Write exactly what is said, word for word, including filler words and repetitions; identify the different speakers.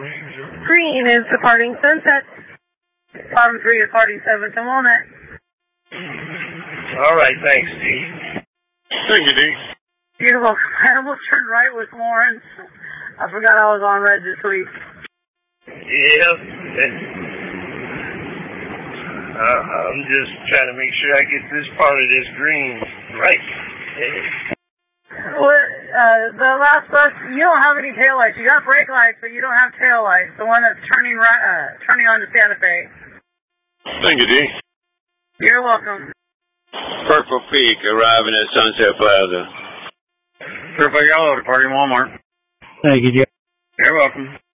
Speaker 1: Green is departing Sunset. Bottom three is departing seven to Walnut.
Speaker 2: All right, thanks, D.
Speaker 3: Thank you, D.
Speaker 1: You're welcome. I almost turned right with Lawrence. I forgot I was on red this week.
Speaker 2: Yep. Uh, I'm just trying to make sure I get this part of this green right.
Speaker 1: What, uh, the last bus, you don't have any taillights. You got brake lights, but you don't have taillights. The one that's turning right, uh, turning on to Santa Fe.
Speaker 3: Thank you, D.
Speaker 1: You're welcome.
Speaker 3: Purple Peak arriving at Sunset Plaza.
Speaker 4: Purple Yellow departing Walmart.
Speaker 5: Thank you, Joe.
Speaker 4: You're welcome.